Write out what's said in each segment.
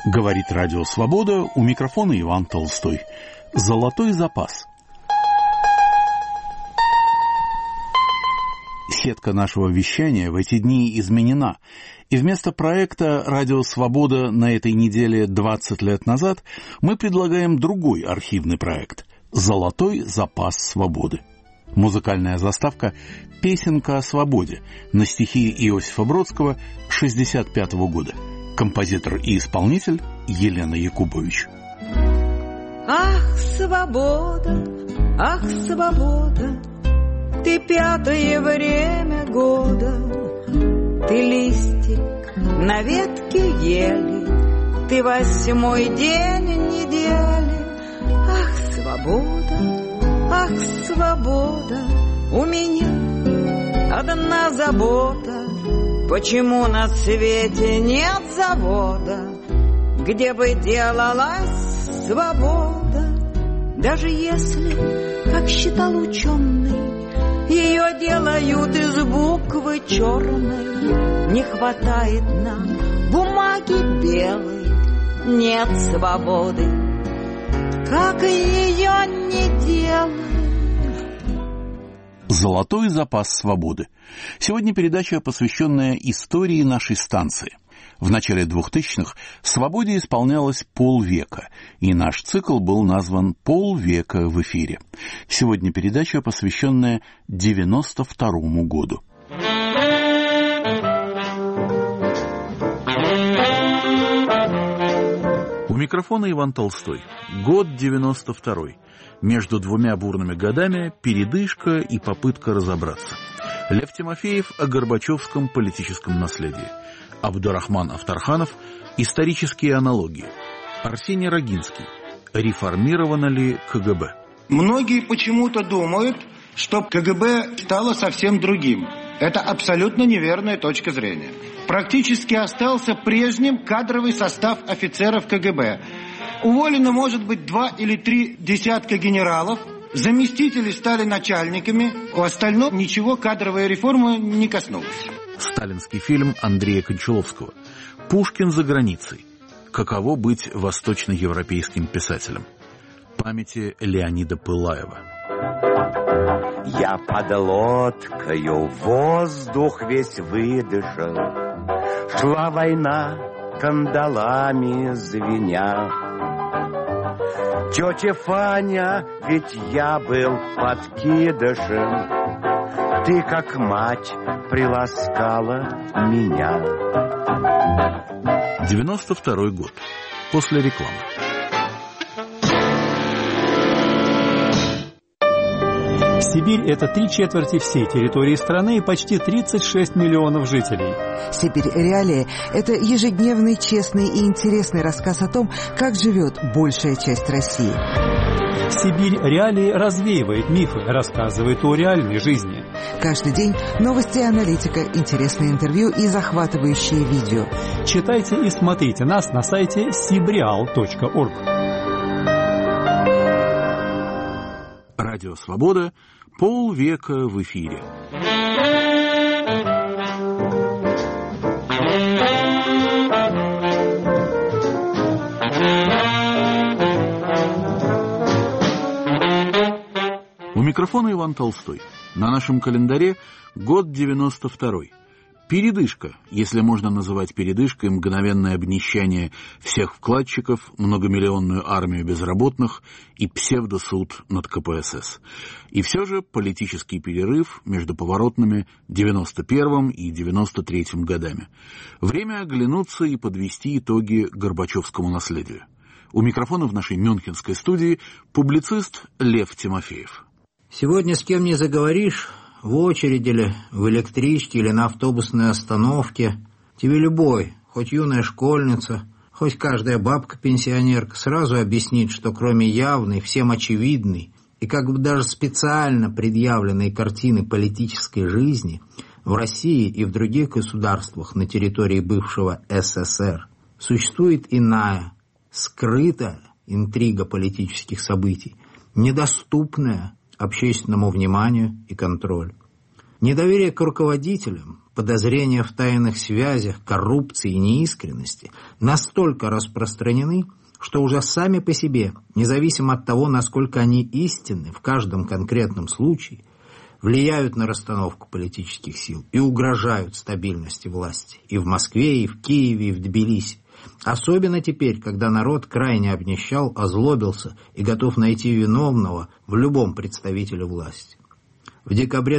Говорит Радио Свобода, у микрофона Иван Толстой. Золотой запас. Сетка нашего вещания в эти дни изменена, и вместо проекта «Радио Свобода» на этой неделе 20 лет назад мы предлагаем другой архивный проект «Золотой запас свободы». Музыкальная заставка «Песенка о свободе» на стихи Иосифа Бродского 1965 года. Композитор и исполнитель Елена Якубович. Ах, свобода, ты пятое время года, ты листик на ветке ели, ты 8-й день недели. Ах, свобода, у меня одна забота. Почему на свете нет завода, где бы делалась свобода? Даже если, как считал ученый, ее делают из буквы черной, не хватает нам бумаги белой, нет свободы, как ее не делать. «Золотой запас свободы». Сегодня передача, посвященная истории нашей станции. В начале 2000-х «Свободе» исполнялось полвека, и наш цикл был назван «Полвека в эфире». Сегодня передача, посвященная 92-му году. У микрофона Иван Толстой. Год 92-й. Между двумя бурными годами передышка и попытка разобраться. Лев Тимофеев о горбачевском политическом наследии. Абдурахман Авторханов – исторические аналогии. Арсений Рогинский – реформировано ли КГБ? Многие почему-то думают, что КГБ стало совсем другим. Это абсолютно неверная точка зрения. Практически остался прежним кадровый состав офицеров КГБ. Уволено, может быть, 2 или 3 десятка генералов. Заместители стали начальниками. У остального ничего кадровая реформа не коснулась. Сталинский фильм Андрея Кончаловского. «Пушкин за границей. Каково быть восточноевропейским писателем». Памяти Леонида Пылаева. Я под лодкою воздух весь выдышал. Шла война, кандалами звеня. Тетя Фаня, ведь я был подкидышем. Ты, как мать, приласкала меня. 92-й год. После рекламы. Сибирь – это 3/4 всей территории страны и почти 36 миллионов жителей. «Сибирь. Реалии» – это ежедневный, честный и интересный рассказ о том, как живет большая часть России. «Сибирь. Реалии» развеивает мифы, рассказывает о реальной жизни. Каждый день новости и аналитика, интересные интервью и захватывающие видео. Читайте и смотрите нас на сайте sibreal.org. Радио «Свобода». Полвека в эфире. У микрофона Иван Толстой. На нашем календаре год 92-й. Передышка, если можно называть передышкой мгновенное обнищание всех вкладчиков, многомиллионную армию безработных и псевдосуд над КПСС. И все же политический перерыв между поворотными 91-м и 93-м годами. Время оглянуться и подвести итоги горбачевскому наследию. У микрофона в нашей мюнхенской студии публицист Лев Тимофеев. Сегодня с кем не заговоришь, в очереди ли, в электричке или на автобусной остановке, тебе любой, хоть юная школьница, хоть каждая бабка-пенсионерка, сразу объяснит, что кроме явной, всем очевидной и как бы даже специально предъявленной картины политической жизни в России и в других государствах на территории бывшего СССР существует иная, скрытая интрига политических событий, недоступная общественному вниманию и контролю. Недоверие к руководителям, подозрения в тайных связях, коррупции и неискренности настолько распространены, что уже сами по себе, независимо от того, насколько они истинны в каждом конкретном случае, влияют на расстановку политических сил и угрожают стабильности власти и в Москве, и в Киеве, и в Тбилиси. Особенно теперь, когда народ крайне обнищал, озлобился и готов найти виновного в любом представителе власти. В декабре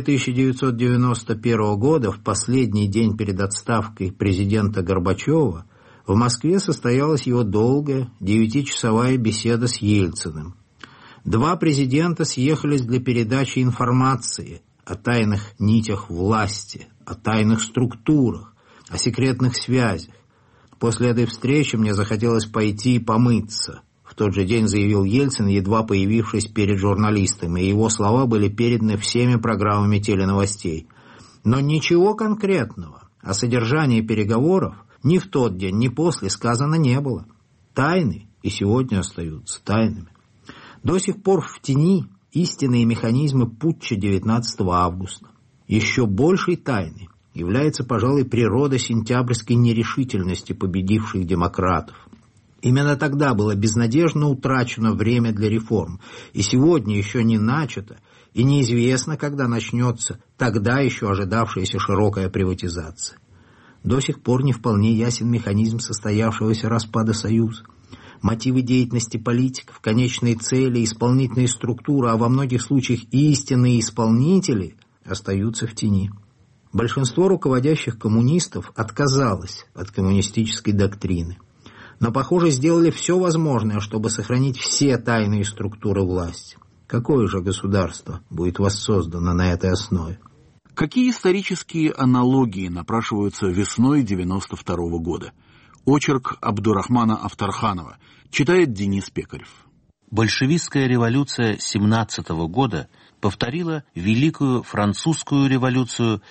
1991 года, в последний день перед отставкой президента Горбачева, в Москве состоялась его долгая 9-часовая беседа с Ельциным. Два президента съехались для передачи информации о тайных нитях власти, о тайных структурах, о секретных связях. После этой встречи мне захотелось пойти и помыться. В тот же день заявил Ельцин, едва появившись перед журналистами, и его слова были переданы всеми программами теленовостей. Но ничего конкретного о содержании переговоров ни в тот день, ни после сказано не было. Тайны и сегодня остаются тайнами. До сих пор в тени истинные механизмы путча 19 августа. Еще большей тайной является, пожалуй, природа сентябрьской нерешительности победивших демократов. Именно тогда было безнадежно утрачено время для реформ, и сегодня еще не начато, и неизвестно, когда начнется тогда еще ожидавшаяся широкая приватизация. До сих пор не вполне ясен механизм состоявшегося распада Союза. Мотивы деятельности политиков, конечные цели, исполнительные структуры, а во многих случаях и истинные исполнители остаются в тени. Большинство руководящих коммунистов отказалось от коммунистической доктрины, но, похоже, сделали все возможное, чтобы сохранить все тайные структуры власти. Какое же государство будет воссоздано на этой основе? Какие исторические аналогии напрашиваются весной 1992 года? Очерк Абдурахмана Афтарханова. Читает Денис Пекарев. Большевистская революция 17 года повторила Великую Французскую революцию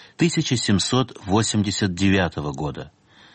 1789 года.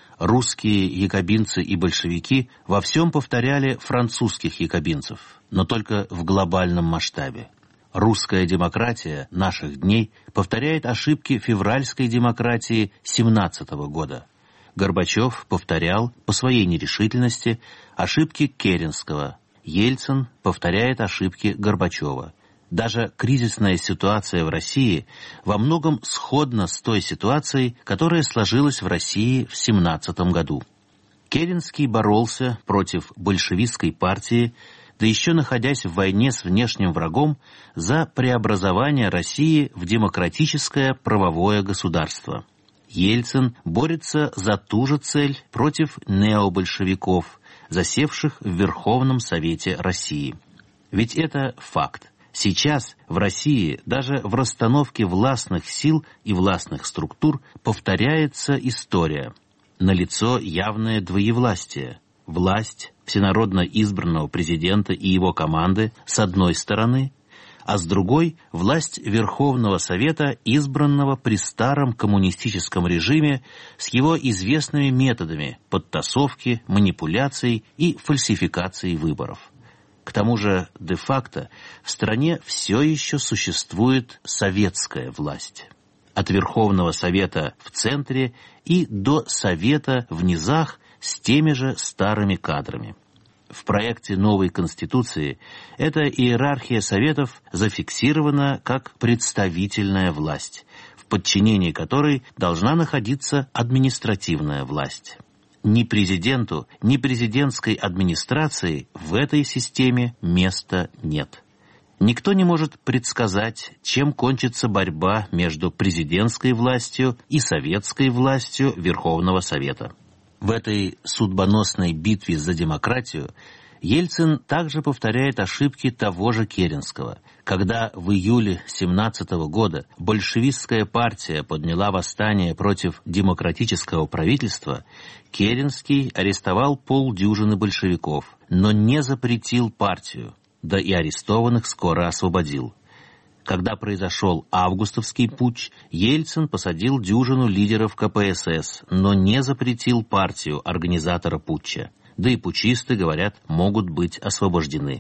Русские якобинцы и большевики во всем повторяли французских якобинцев, но только в глобальном масштабе. Русская демократия наших дней повторяет ошибки февральской демократии 17 года. Горбачев повторял по своей нерешительности ошибки Керенского. Ельцин повторяет ошибки Горбачева. Даже кризисная ситуация в России во многом сходна с той ситуацией, которая сложилась в России в 17 году. Керенский боролся против большевистской партии, да еще находясь в войне с внешним врагом, за преобразование России в демократическое правовое государство. Ельцин борется за ту же цель против необольшевиков, засевших в Верховном Совете России. Ведь это факт. Сейчас в России даже в расстановке властных сил и властных структур повторяется история. Налицо явное двоевластие. Власть всенародно избранного президента и его команды с одной стороны, а с другой – власть Верховного Совета, избранного при старом коммунистическом режиме с его известными методами подтасовки, манипуляций и фальсификации выборов. К тому же, де-факто, в стране все еще существует советская власть. От Верховного Совета в центре и до Совета в низах с теми же старыми кадрами. В проекте новой Конституции эта иерархия советов зафиксирована как представительная власть, в подчинении которой должна находиться административная власть. Ни президенту, ни президентской администрации в этой системе места нет. Никто не может предсказать, чем кончится борьба между президентской властью и советской властью Верховного Совета. В этой судьбоносной битве за демократию Ельцин также повторяет ошибки того же Керенского. Когда в июле 17 года большевистская партия подняла восстание против демократического правительства, Керенский арестовал полдюжины большевиков, но не запретил партию, да и арестованных скоро освободил. Когда произошел августовский путч, Ельцин посадил дюжину лидеров КПСС, но не запретил партию организатора путча. Да и путчисты, говорят, могут быть освобождены.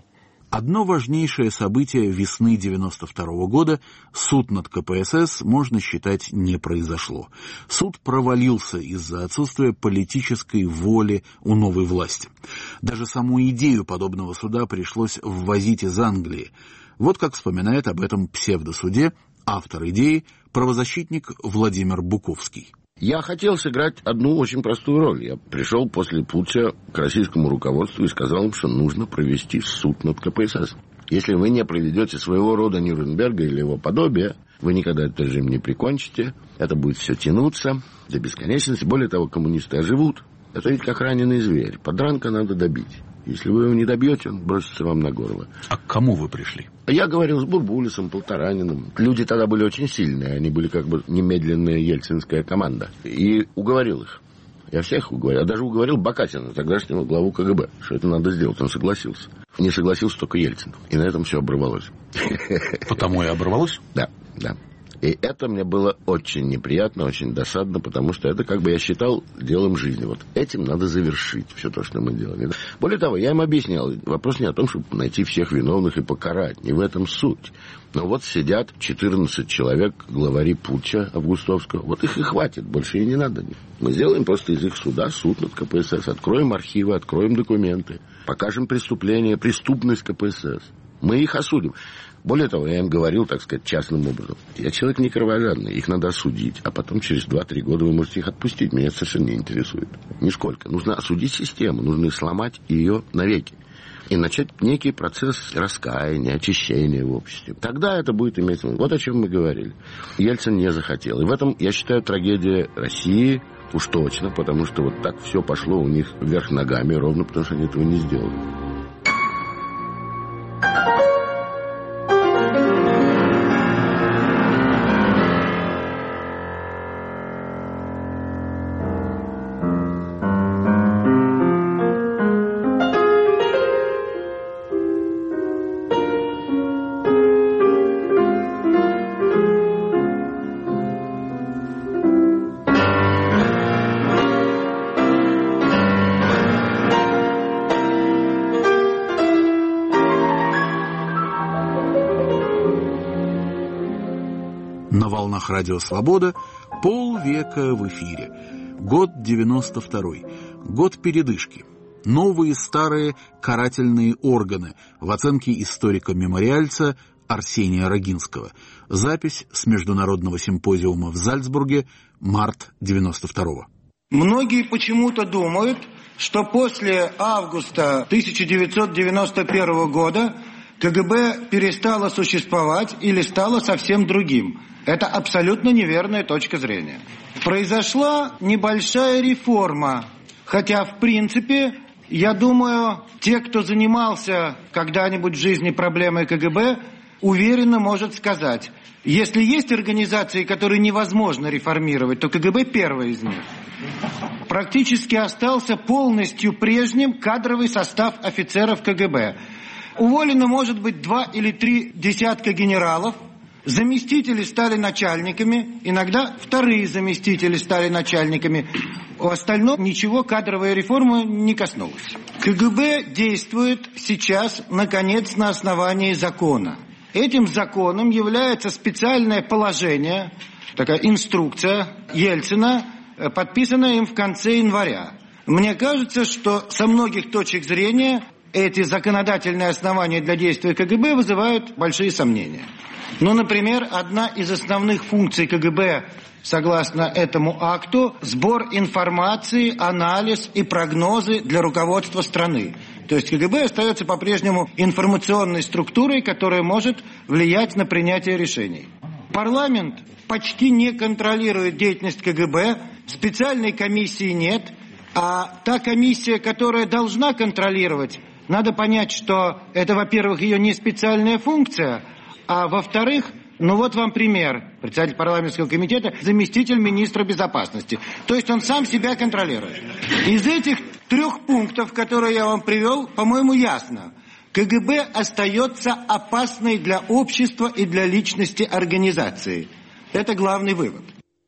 Одно важнейшее событие весны 92 года — суд над КПСС, можно считать, не произошло. Суд провалился из-за отсутствия политической воли у новой власти. Даже саму идею подобного суда пришлось ввозить из Англии. Вот как вспоминает об этом псевдосуде автор идеи, правозащитник Владимир Буковский. Я хотел сыграть одну очень простую роль. Я пришел после путча к российскому руководству и сказал им, что нужно провести суд над КПСС. Если вы не проведете своего рода Нюрнберга или его подобия, вы никогда этот режим не прикончите. Это будет все тянуться до бесконечности. Более того, коммунисты оживут. Это ведь как раненый зверь. Подранка надо добить. Если вы его не добьете, он бросится вам на горло. А к кому вы пришли? Я говорил с Бурбулисом, Полтораниным. Люди тогда были очень сильные. Они были как бы немедленная ельцинская команда. И уговорил их. Я всех уговорил. Я даже уговорил Бакатина, тогдашнего главу КГБ, что это надо сделать. Он согласился. Не согласился только Ельцин. И на этом все оборвалось. Потому и оборвалось? Да, да. И это мне было очень неприятно, очень досадно, потому что это, как бы я считал, делом жизни. Вот этим надо завершить все то, что мы делали. Более того, я им объяснял, вопрос не о том, чтобы найти всех виновных и покарать. Не в этом суть. Но вот сидят 14 человек, главари путча августовского. Вот их и хватит, больше и не надо. Мы сделаем просто из их суда суд над КПСС. Откроем архивы, откроем документы. Покажем преступление, преступность КПСС. Мы их осудим. Более того, я им говорил, так сказать, частным образом. Я человек не кровожадный, их надо осудить, а потом через 2-3 года вы можете их отпустить. Меня это совершенно не интересует. Нисколько. Нужно осудить систему, нужно сломать ее навеки. И начать некий процесс раскаяния, очищения в обществе. Тогда это будет иметь смысл. Вот о чем мы говорили. Ельцин не захотел. И в этом, я считаю, трагедия России уж точно, потому что вот так все пошло у них вверх ногами, ровно потому что они этого не сделали. На волнах Радио Свобода полвека в эфире. Год 92-й. Год передышки. Новые старые карательные органы в оценке историка-мемориальца Арсения Рогинского. Запись с международного симпозиума в Зальцбурге, март 92-го. Многие почему-то думают, что после августа 1991 года КГБ перестало существовать или стало совсем другим. Это абсолютно неверная точка зрения. Произошла небольшая реформа, хотя, в принципе, я думаю, те, кто занимался когда-нибудь в жизни проблемой КГБ, уверенно может сказать, если есть организации, которые невозможно реформировать, то КГБ первая из них. Практически остался полностью прежним кадровый состав офицеров КГБ. Уволено, может быть, 2 или 3 десятка генералов, заместители стали начальниками, иногда вторые заместители стали начальниками. В остальном ничего кадровая реформа не коснулась. КГБ действует сейчас, наконец, на основании закона. Этим законом является специальное положение, такая инструкция Ельцина, подписанная им в конце января. Мне кажется, что со многих точек зрения эти законодательные основания для действия КГБ вызывают большие сомнения. Ну, например, одна из основных функций КГБ, согласно этому акту, сбор информации, анализ и прогнозы для руководства страны. То есть КГБ остается по-прежнему информационной структурой, которая может влиять на принятие решений. Парламент почти не контролирует деятельность КГБ, специальной комиссии нет, а та комиссия, которая должна контролировать, надо понять, что это, во-первых, ее не специальная функция, а во-вторых, ну вот вам пример. Председатель парламентского комитета, заместитель министра безопасности. То есть он сам себя контролирует. Из этих 3 пунктов, которые я вам привел, по-моему, ясно. КГБ остается опасной для общества и для личности организации. Это главный вывод.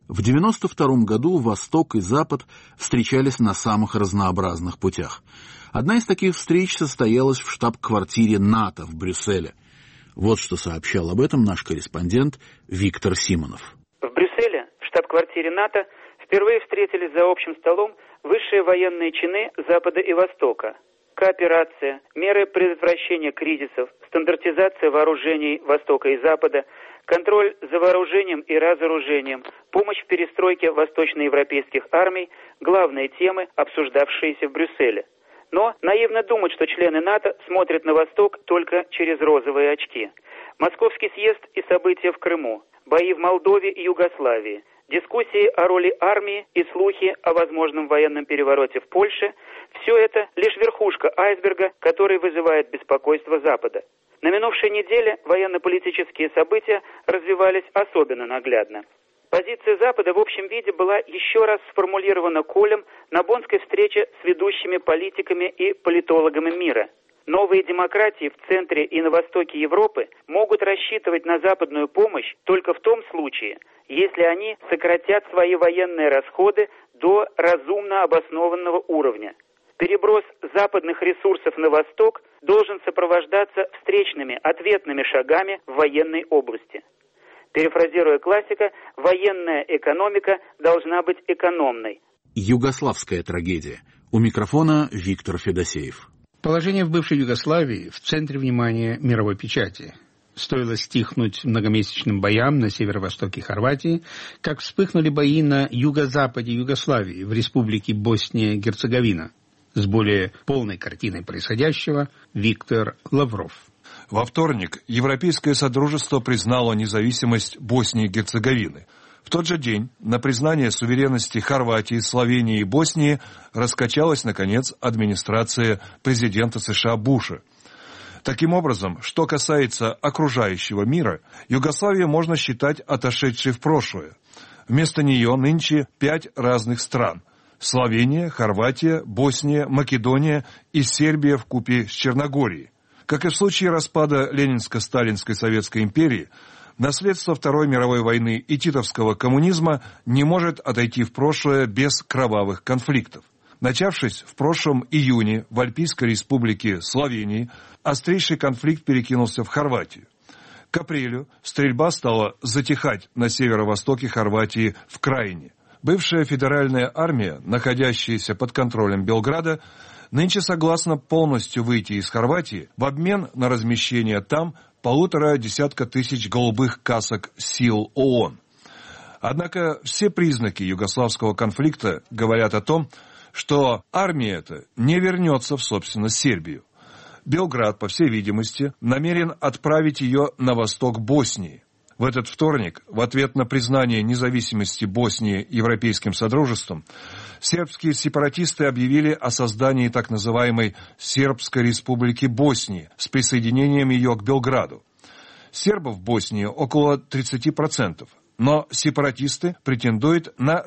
В 1992 году Восток и Запад встречались на самых разнообразных путях. Одна из таких встреч состоялась в штаб-квартире НАТО в Брюсселе. Вот что сообщал об этом наш корреспондент Виктор Симонов. В Брюсселе, в штаб-квартире НАТО, впервые встретились за общим столом высшие военные чины Запада и Востока. Кооперация, меры предотвращения кризисов, стандартизация вооружений Востока и Запада, контроль за вооружением и разоружением, помощь в перестройке восточноевропейских армий – главные темы, обсуждавшиеся в Брюсселе. Но наивно думать, что члены НАТО смотрят на Восток только через розовые очки. Московский съезд и события в Крыму, бои в Молдове и Югославии, дискуссии о роли армии и слухи о возможном военном перевороте в Польше – все это лишь верхушка айсберга, который вызывает беспокойство Запада. На минувшей неделе военно-политические события развивались особенно наглядно. Позиция Запада в общем виде была еще раз сформулирована Колем на Боннской встрече с ведущими политиками и политологами мира. Новые демократии в центре и на востоке Европы могут рассчитывать на западную помощь только в том случае, если они сократят свои военные расходы до разумно обоснованного уровня. Переброс западных ресурсов на восток должен сопровождаться встречными ответными шагами в военной области. Перефразируя классика, военная экономика должна быть экономной. Югославская трагедия. У микрофона Виктор Федосеев. Положение в бывшей Югославии в центре внимания мировой печати. Стоило стихнуть многомесячным боям на северо-востоке Хорватии, как вспыхнули бои на юго-западе Югославии, в республике Босния-Герцеговина. С более полной картиной происходящего Виктор Лавров. Во вторник Европейское Содружество признало независимость Боснии и Герцеговины. В тот же день на признание суверенности Хорватии, Словении и Боснии раскачалась, наконец, администрация президента США Буша. Таким образом, что касается окружающего мира, Югославию можно считать отошедшей в прошлое. Вместо нее нынче 5 разных стран – Словения, Хорватия, Босния, Македония и Сербия вкупе с Черногорией. Как и в случае распада Ленинско-Сталинской Советской империи, наследство Второй мировой войны и титовского коммунизма не может отойти в прошлое без кровавых конфликтов. Начавшись в прошлом июне в Альпийской республике Словении, острейший конфликт перекинулся в Хорватию. К апрелю стрельба стала затихать на северо-востоке Хорватии в Краине. Бывшая федеральная армия, находящаяся под контролем Белграда, нынче согласна полностью выйти из Хорватии в обмен на размещение там 1,5 тысяч голубых касок сил ООН. Однако все признаки югославского конфликта говорят о том, что армия эта не вернется в собственность Сербию. Белград, по всей видимости, намерен отправить ее на восток Боснии. В этот вторник, в ответ на признание независимости Боснии Европейским Содружеством, сербские сепаратисты объявили о создании так называемой Сербской Республики Боснии с присоединением ее к Белграду. Сербов в Боснии около 30%, но сепаратисты претендуют на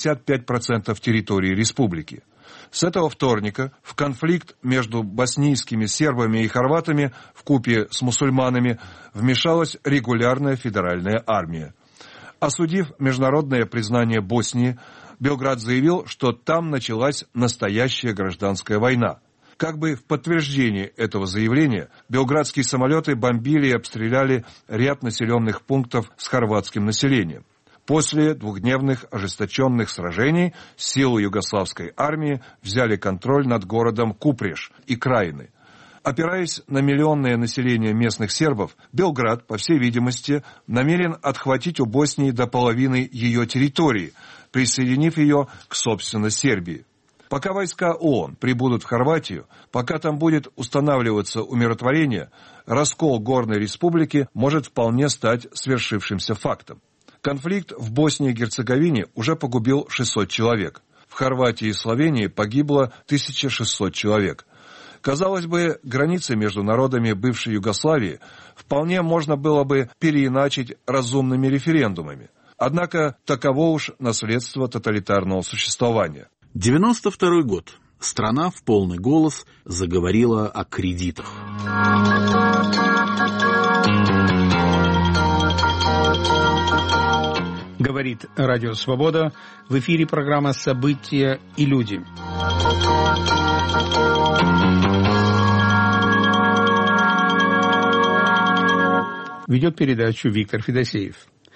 65% территории республики. С этого вторника в конфликт между боснийскими сербами и хорватами вкупе с мусульманами вмешалась регулярная федеральная армия. Осудив международное признание Боснии, Белград заявил, что там началась настоящая гражданская война. Как бы в подтверждение этого заявления, белградские самолеты бомбили и обстреляли ряд населенных пунктов с хорватским населением. После двухдневных ожесточенных сражений силы югославской армии взяли контроль над городом Купреш и Краины. Опираясь на миллионное население местных сербов, Белград, по всей видимости, намерен отхватить у Боснии до половины ее территории, присоединив ее к, собственно, Сербии. Пока войска ООН прибудут в Хорватию, пока там будет устанавливаться умиротворение, раскол горной республики может вполне стать свершившимся фактом. Конфликт в Боснии и Герцеговине уже погубил 600 человек. В Хорватии и Словении погибло 1600 человек. Казалось бы, границы между народами бывшей Югославии вполне можно было бы переиначить разумными референдумами. Однако таково уж наследство тоталитарного существования. 92 год. Страна в полный голос заговорила о кредитах. Говорит Радио Свобода. В эфире программа «События и люди». Ведет передачу Виктор Федосеев.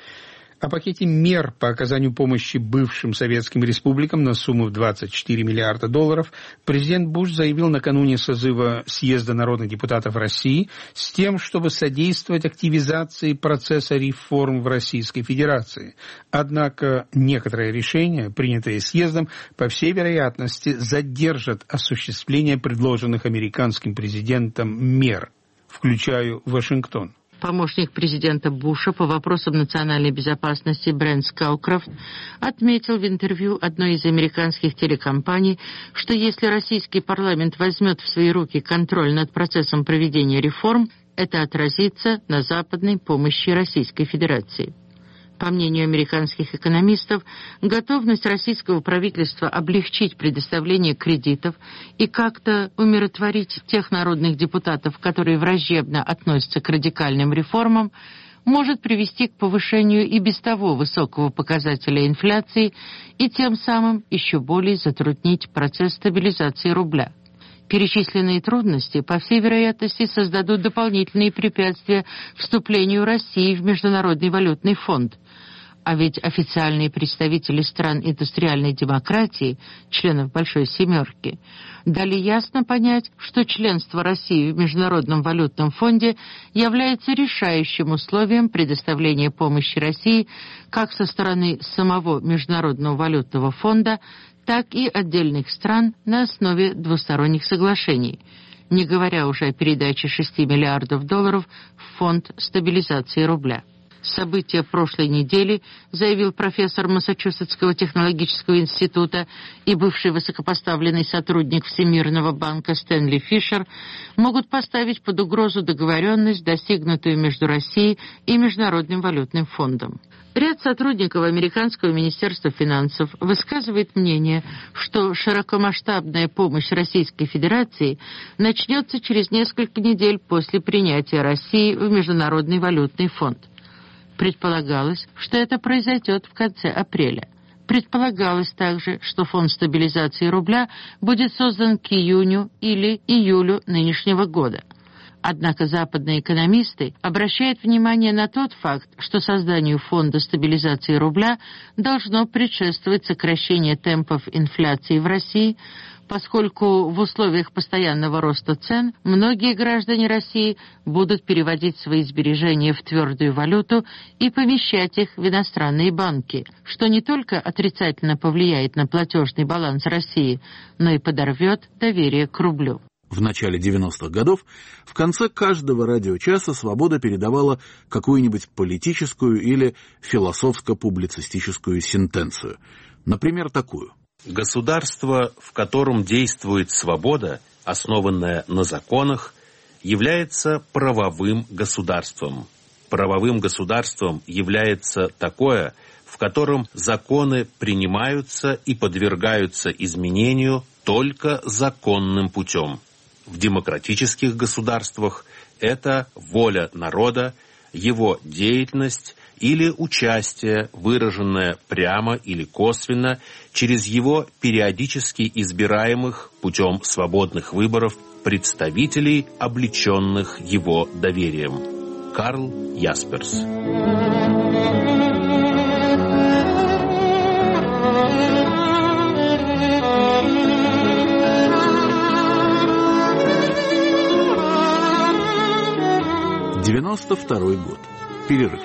О пакете мер по оказанию помощи бывшим советским республикам на сумму в $24 миллиарда президент Буш заявил накануне созыва Съезда народных депутатов России с тем, чтобы содействовать активизации процесса реформ в Российской Федерации. Однако некоторые решения, принятые Съездом, по всей вероятности задержат осуществление предложенных американским президентом мер, включая Вашингтон. Помощник президента Буша по вопросам национальной безопасности Брент Скаукрофт отметил в интервью одной из американских телекомпаний, что если российский парламент возьмет в свои руки контроль над процессом проведения реформ, это отразится на западной помощи Российской Федерации. По мнению американских экономистов, готовность российского правительства облегчить предоставление кредитов и как-то умиротворить тех народных депутатов, которые враждебно относятся к радикальным реформам, может привести к повышению и без того высокого показателя инфляции и тем самым еще более затруднить процесс стабилизации рубля. Перечисленные трудности, по всей вероятности, создадут дополнительные препятствия вступлению России в Международный валютный фонд. А ведь официальные представители стран индустриальной демократии, членов Большой Семерки, дали ясно понять, что членство России в Международном валютном фонде является решающим условием предоставления помощи России как со стороны самого Международного валютного фонда, так и отдельных стран на основе двусторонних соглашений, не говоря уже о передаче $6 миллиардов в Фонд стабилизации рубля. События прошлой недели, заявил профессор Массачусетского технологического института и бывший высокопоставленный сотрудник Всемирного банка Стэнли Фишер, могут поставить под угрозу договоренность, достигнутую между Россией и Международным валютным фондом. Ряд сотрудников американского министерства финансов высказывает мнение, что широкомасштабная помощь Российской Федерации начнется через несколько недель после принятия России в Международный валютный фонд. Предполагалось, что это произойдет в конце апреля. Предполагалось также, что фонд стабилизации рубля будет создан к июню или июлю нынешнего года. Однако западные экономисты обращают внимание на тот факт, что созданию фонда стабилизации рубля должно предшествовать сокращение темпов инфляции в России, поскольку в условиях постоянного роста цен многие граждане России будут переводить свои сбережения в твердую валюту и помещать их в иностранные банки, что не только отрицательно повлияет на платежный баланс России, но и подорвет доверие к рублю. В начале 90-х годов в конце каждого радиочаса «Свобода» передавала какую-нибудь политическую или философско-публицистическую сентенцию. Например, такую. Государство, в котором действует свобода, основанная на законах, является правовым государством. Правовым государством является такое, в котором законы принимаются и подвергаются изменению только законным путем. В демократических государствах это воля народа, его деятельность или участие, выраженное прямо или косвенно через его периодически избираемых путем свободных выборов представителей, облеченных его доверием. Карл Ясперс. «92-й год. Перерыв».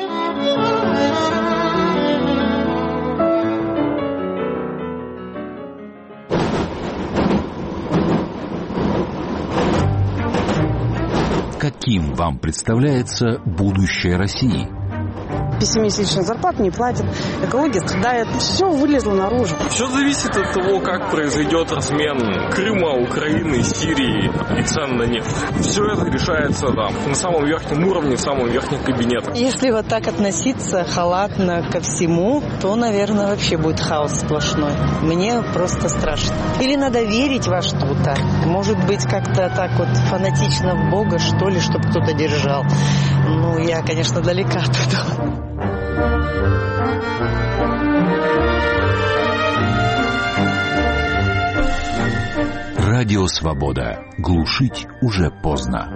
Каким вам представляется будущее России? 5-месячную зарплату не платят, экология страдает, все вылезло наружу. Все зависит от того, как произойдет размен Крыма, Украины, Сирии и цен на нефть. Все это решается там, на самом верхнем уровне, в самом верхнем кабинете. Если вот так относиться халатно ко всему, то, наверное, вообще будет хаос сплошной. Мне просто страшно. Или надо верить во что-то. Может быть, как-то так вот фанатично в Бога, что ли, чтобы кто-то держал. Ну, я, конечно, далека от этого. Радио «Свобода». Глушить уже поздно.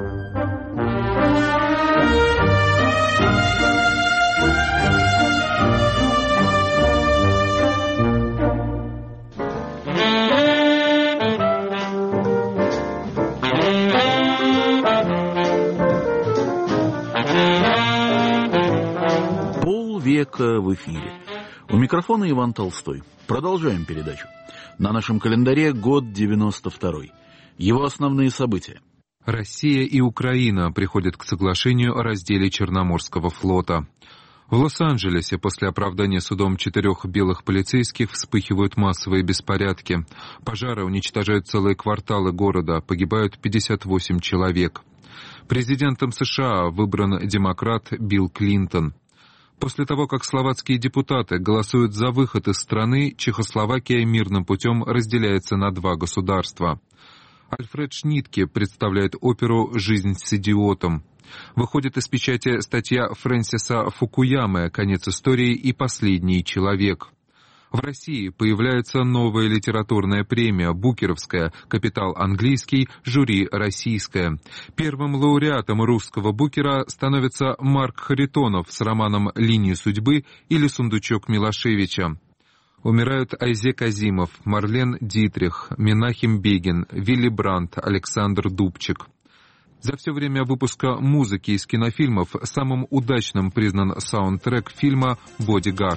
Полвека в эфире. У микрофона Иван Толстой. Продолжаем передачу. На нашем календаре год 92-й. Его основные события. Россия и Украина приходят к соглашению о разделе Черноморского флота. В Лос-Анджелесе после оправдания судом 4 белых полицейских вспыхивают массовые беспорядки. Пожары уничтожают целые кварталы города, погибают 58 человек. Президентом США выбран демократ Билл Клинтон. После того, как словацкие депутаты голосуют за выход из страны, Чехословакия мирным путем разделяется на 2 государства. Альфред Шнитке представляет оперу «Жизнь с идиотом». Выходит из печати статья Фрэнсиса Фукуямы «Конец истории» и «Последний человек». В России появляется новая литературная премия «Букеровская», «Капитал английский», «Жюри российское». Первым лауреатом русского Букера становится Марк Харитонов с романом «Линии судьбы» или «Сундучок Милошевича». Умирают Айзек Азимов, Марлен Дитрих, Менахем Бегин, Вилли Брандт, Александр Дубчик. За все время выпуска музыки из кинофильмов самым удачным признан саундтрек фильма «Бодигард».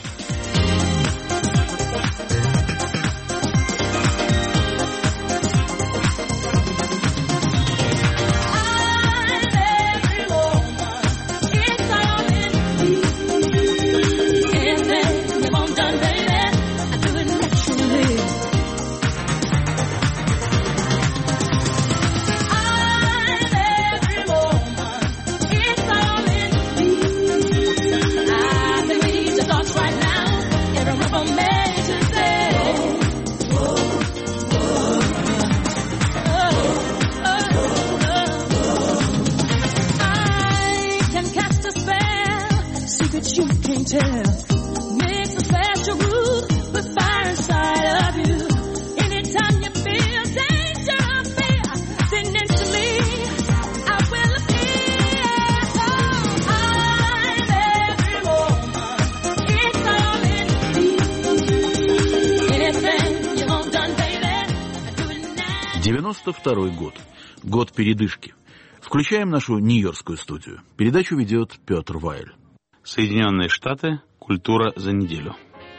Год. Год передышки. Включаем нашу нью-йоркскую студию. Передачу ведет Петр Вайль. Соединенные Штаты. Культура за неделю.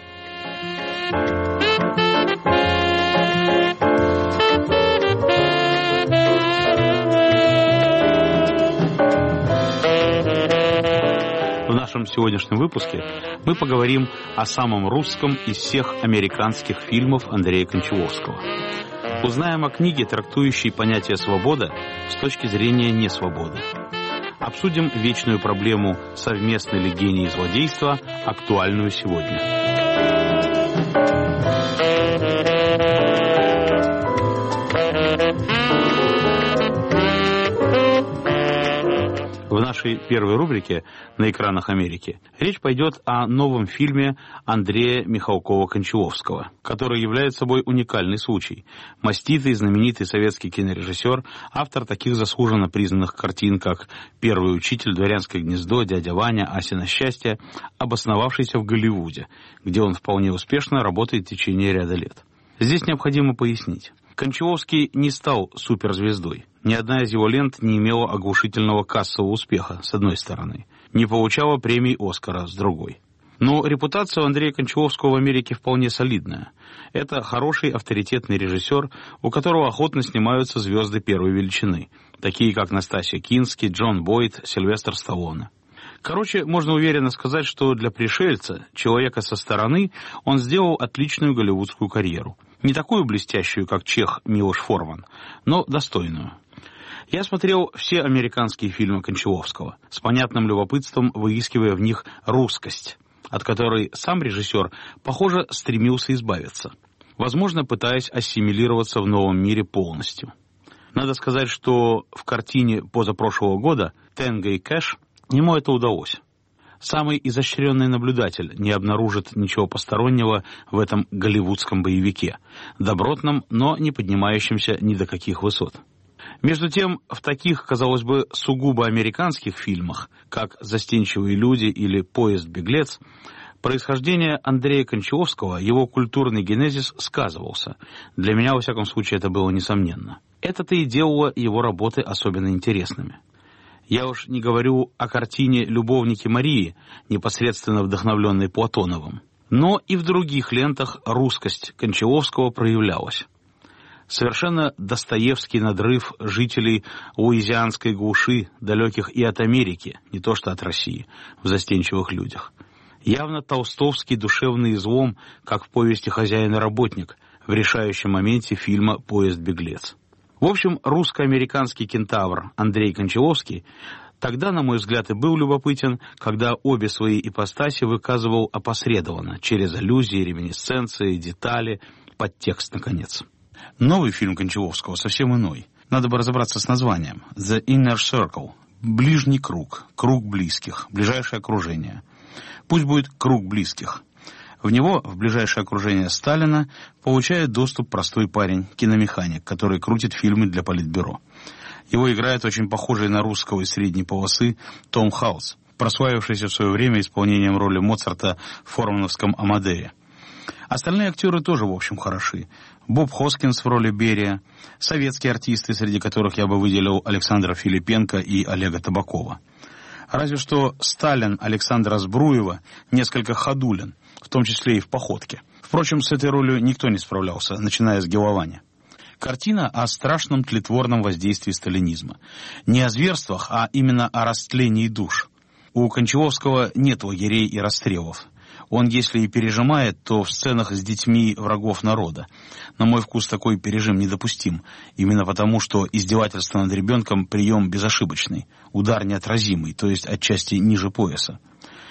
В нашем сегодняшнем выпуске мы поговорим о самом русском из всех американских фильмов Андрея Кончаловского. Узнаем о книге, трактующей понятие «свобода» с точки зрения несвободы. Обсудим вечную проблему совместной ли гений и злодейства, актуальную сегодня. В нашей первой рубрике «На экранах Америки» речь пойдет о новом фильме Андрея Михалкова-Кончаловского, который является собой уникальный случай. Маститый, знаменитый советский кинорежиссер, автор таких заслуженно признанных картин, как «Первый учитель», «Дворянское гнездо», «Дядя Ваня», «Асино счастье», обосновавшийся в Голливуде, где он вполне успешно работает в течение ряда лет. Здесь необходимо пояснить. Кончаловский не стал суперзвездой. Ни одна из его лент не имела оглушительного кассового успеха, с одной стороны, не получала премий «Оскара», с другой. Но репутация Андрея Кончаловского в Америке вполне солидная. Это хороший авторитетный режиссер, у которого охотно снимаются звезды первой величины, такие как Настасья Кински, Джон Бойд, Сильвестр Сталлоне. Короче, можно уверенно сказать, что для пришельца, человека со стороны, он сделал отличную голливудскую карьеру. Не такую блестящую, как чех Милош Форман, но достойную. Я смотрел все американские фильмы Кончаловского, с понятным любопытством выискивая в них русскость, от которой сам режиссер, похоже, стремился избавиться, возможно, пытаясь ассимилироваться в новом мире полностью. Надо сказать, что в картине позапрошлого года «Тенго и Кэш» ему это удалось. Самый изощренный наблюдатель не обнаружит ничего постороннего в этом голливудском боевике, добротном, но не поднимающемся ни до каких высот. Между тем, в таких, казалось бы, сугубо американских фильмах, как «Застенчивые люди» или «Поезд-беглец», происхождение Андрея Кончаловского, его культурный генезис сказывался. Для меня, во всяком случае, это было несомненно. Это-то и делало его работы особенно интересными. Я уж не говорю о картине «Любовники Марии», непосредственно вдохновленной Платоновым. Но и в других лентах русскость Кончаловского проявлялась. Совершенно достоевский надрыв жителей луизианской глуши, далеких и от Америки, не то что от России, в «Застенчивых людях». Явно толстовский душевный излом, как в повести «Хозяин и работник», в решающем моменте фильма «Поезд-беглец». В общем, русско-американский кентавр Андрей Кончаловский тогда, на мой взгляд, и был любопытен, когда обе свои ипостаси выказывал опосредованно, через аллюзии, реминисценции, детали, подтекст, наконец. Новый фильм Кончаловского совсем иной. Надо бы разобраться с названием. «The Inner Circle» — «Ближний круг», «Круг близких», «Ближайшее окружение». Пусть будет «Круг близких». В него, в ближайшее окружение Сталина, получает доступ простой парень, киномеханик, который крутит фильмы для Политбюро. Его играет очень похожий на русского из средней полосы Том Хаус, прославившийся в свое время исполнением роли Моцарта в формановском «Амадее». Остальные актеры тоже, в общем, хороши. Боб Хоскинс в роли Берия, советские артисты, среди которых я бы выделил Александра Филипенко и Олега Табакова. Разве что Сталин Александра Збруева несколько ходулен, в том числе и в походке. Впрочем, с этой ролью никто не справлялся, начиная с Геловани. Картина о страшном тлетворном воздействии сталинизма. Не о зверствах, а именно о растлении душ. У Кончаловского нет лагерей и расстрелов. Он, если и пережимает, то в сценах с детьми врагов народа. На мой вкус, такой пережим недопустим, именно потому, что издевательство над ребенком прием безошибочный, удар неотразимый, то есть отчасти ниже пояса.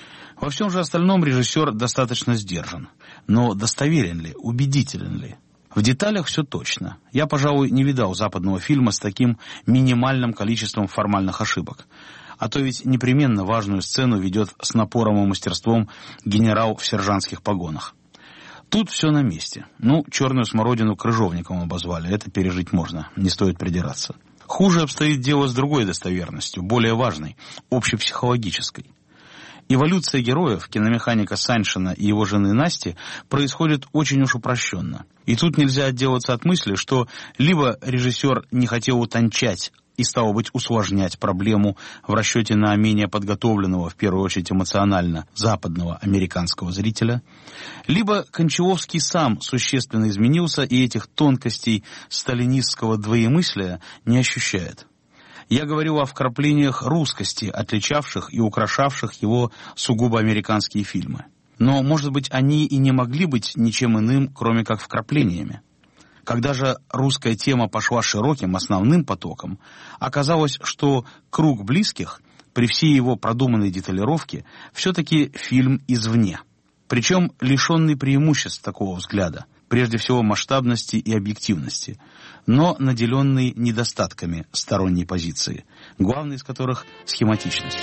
Во всем же остальном режиссер достаточно сдержан. Но достоверен ли, убедителен ли? В деталях все точно. Я, пожалуй, не видал западного фильма с таким минимальным количеством формальных ошибок. А то ведь непременно важную сцену ведет с напором и мастерством генерал в сержантских погонах. Тут все на месте. Черную смородину крыжовником обозвали, это пережить можно, не стоит придираться. Хуже обстоит дело с другой достоверностью, более важной, общепсихологической. Эволюция героев, киномеханика Саншина и его жены Насти, происходит очень уж упрощенно. И тут нельзя отделаться от мысли, что либо режиссер не хотел утончать и, стало быть, усложнять проблему в расчете на менее подготовленного, в первую очередь эмоционально, западного американского зрителя, либо Кончаловский сам существенно изменился и этих тонкостей сталинистского двоемыслия не ощущает. Я говорю о вкраплениях русскости, отличавших и украшавших его сугубо американские фильмы. Но, может быть, они и не могли быть ничем иным, кроме как вкраплениями. Когда же русская тема пошла широким, основным потоком, оказалось, что «Круг близких», при всей его продуманной деталировке, все-таки фильм извне. Причем лишенный преимуществ такого взгляда, прежде всего масштабности и объективности, но наделенный недостатками сторонней позиции, главный из которых — схематичность.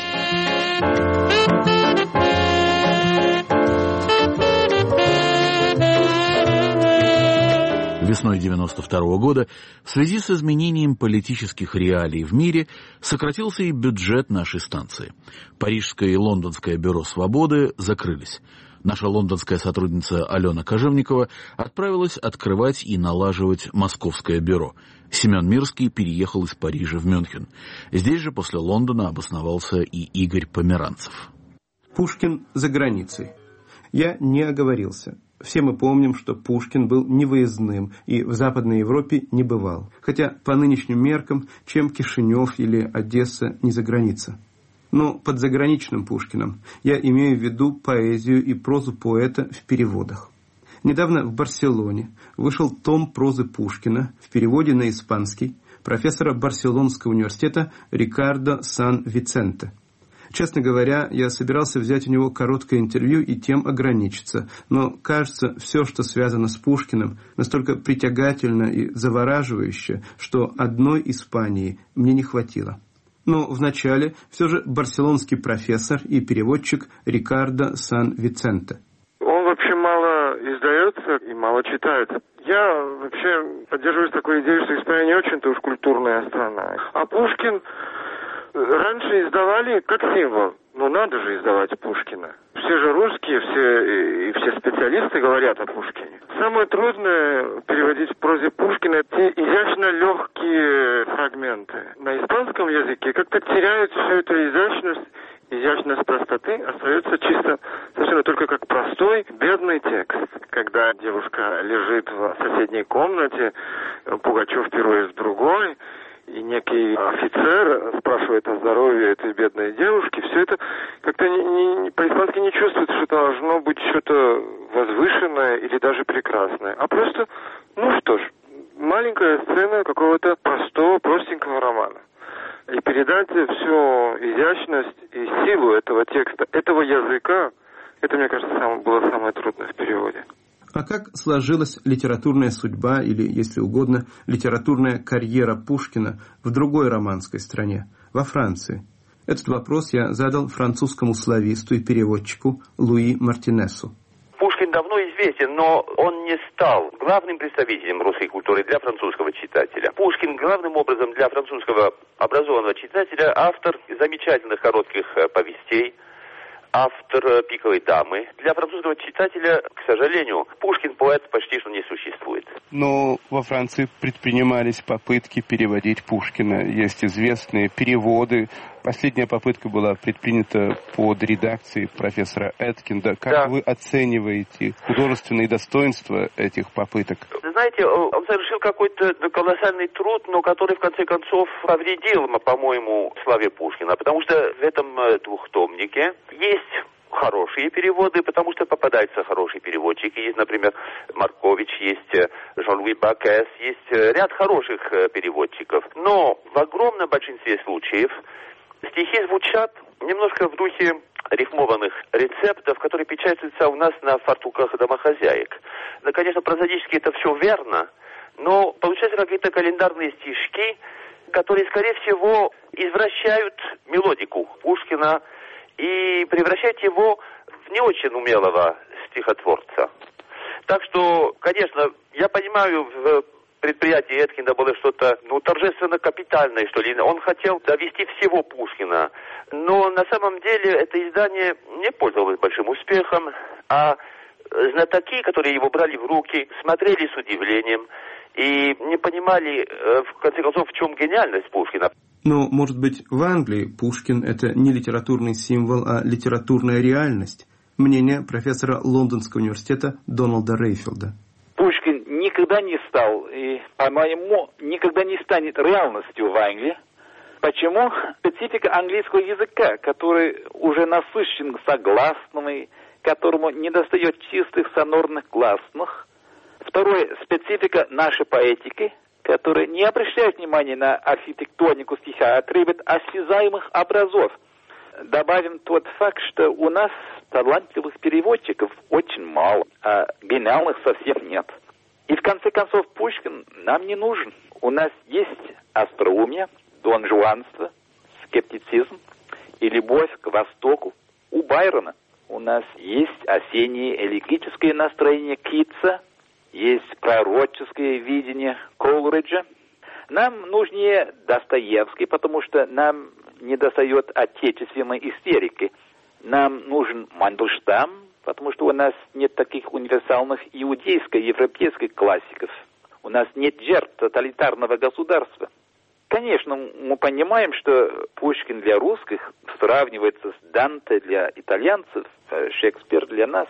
Весной 1992 года в связи с изменением политических реалий в мире сократился и бюджет нашей станции. Парижское и лондонское бюро «Свободы» закрылись. Наша лондонская сотрудница Алена Кожевникова отправилась открывать и налаживать московское бюро. Семен Мирский переехал из Парижа в Мюнхен. Здесь же после Лондона обосновался и Игорь Померанцев. Пушкин за границей. Я не оговорился. Все мы помним, что Пушкин был невыездным и в Западной Европе не бывал. Хотя по нынешним меркам, чем Кишинев или Одесса не за граница. Но под заграничным Пушкиным я имею в виду поэзию и прозу поэта в переводах. Недавно в Барселоне вышел том прозы Пушкина в переводе на испанский профессора Барселонского университета Рикардо Сан-Виценте. Честно говоря, я собирался взять у него короткое интервью и тем ограничиться, но, кажется, все, что связано с Пушкиным, настолько притягательно и завораживающе, что одной Испании мне не хватило. Но вначале все же барселонский профессор и переводчик Рикардо Сан-Виценте. Он вообще мало издается и мало читает. Я вообще поддерживаюсь такой идеей, что Испания не очень-то уж культурная страна. А Пушкин раньше издавали как символ. Ну надо же издавать Пушкина. Все же русские, все специалисты говорят о Пушкине. Самое трудное переводить в прозе Пушкина те изящно легкие фрагменты. На испанском языке как-то теряют всю эту изящность простоты, остается чисто совершенно только как простой, бедный текст. Когда девушка лежит в соседней комнате, Пугачев пирует в другой, и некий офицер спрашивает о здоровье этой бедной девушки, все это как-то по-испански не чувствуется, что должно быть что-то возвышенное или даже прекрасное. А просто, ну что ж, маленькая сцена какого-то простенького романа. И передать всю изящность и силу этого текста, этого языка, это, мне кажется, было самое трудное в переводе. А как сложилась литературная судьба или, если угодно, литературная карьера Пушкина в другой романской стране, во Франции? Этот вопрос я задал французскому слависту и переводчику Луи Мартинесу. Пушкин давно известен, но он не стал главным представителем русской культуры для французского читателя. Пушкин главным образом для французского образованного читателя автор замечательных коротких повестей, автор «Пиковой дамы». Для французского читателя, к сожалению, Пушкин поэт почти что не существует. Но во Франции предпринимались попытки переводить Пушкина. Есть известные переводы. Последняя попытка была предпринята под редакцией профессора Эткинда. Как вы оцениваете художественные достоинства этих попыток? Знаете, он совершил какой-то колоссальный труд, но который в конце концов повредил, по-моему, славе Пушкина. Потому что в этом двухтомнике есть хорошие переводы, потому что попадаются хорошие переводчики. Есть, например, Маркович, есть Жан-Луи Бакес, есть ряд хороших переводчиков. Но в огромном большинстве случаев стихи звучат немножко в духе рифмованных рецептов, которые печатаются у нас на фартуках домохозяек. Да, конечно, прозаически это все верно, но получаются какие-то календарные стишки, которые, скорее всего, извращают мелодику Пушкина и превращают его в не очень умелого стихотворца. Так что, конечно, я понимаю, в предприятии Эткинда было что-то, торжественно капитальное, что ли. Он хотел довести всего Пушкина. Но на самом деле это издание не пользовалось большим успехом, а знатоки, которые его брали в руки, смотрели с удивлением и не понимали, в конце концов, в чем гениальность Пушкина. Но, может быть, в Англии Пушкин – это не литературный символ, а литературная реальность. Мнение профессора Лондонского университета Дональда Рейфилда. Пушкин никогда не стал, и, по-моему, никогда не станет реальностью в Англии. Почему? Специфика английского языка, который уже насыщен согласными, которому недостает чистых сонорных гласных. Второе, специфика нашей поэтики, которая не обращает внимания на архитектонику стиха, а требует осязаемых образов. Добавим тот факт, что у нас талантливых переводчиков очень мало, а гениальных совсем нет. И в конце концов Пушкин нам не нужен. У нас есть остроумие, донжуанство, скептицизм и любовь к Востоку. У Байрона у нас есть осеннее элегическое настроение Китса, есть пророческое видение Колриджа. Нам нужнее Достоевский, потому что нам недостает отечественной истерики. Нам нужен Мандельштам, потому что у нас нет таких универсальных иудейско-европейских классиков. У нас нет жертв тоталитарного государства. Конечно, мы понимаем, что Пушкин для русских сравнивается с Данте для итальянцев, Шекспир для нас.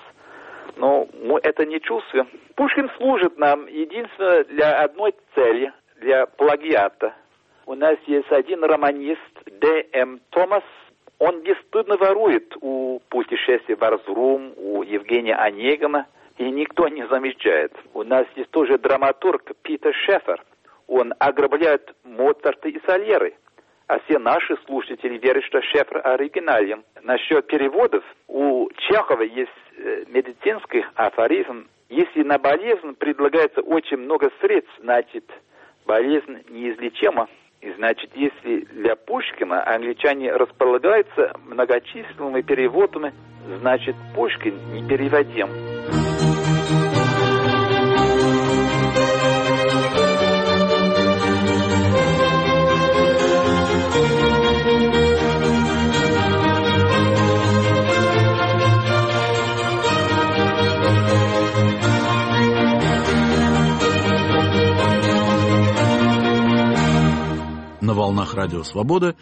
Но мы это не чувствуем. Пушкин служит нам единственно для одной цели, для плагиата. У нас есть один романист, Д.М. Томас. Он бесстыдно ворует у «Путешествия в Арзрум», у Евгения Онегина, и никто не замечает. У нас есть тоже драматург Питер Шефер. Он ограбляет Моцарта и Сальери. А все наши слушатели верят, что Шефер оригинален. Насчет переводов, у Чехова есть медицинский афоризм. Если на болезнь предлагается очень много средств, значит, болезнь неизлечима. И значит, если для Пушкина англичане располагаются многочисленными переводами, значит, Пушкин непереводим. На волнах Радио Свобода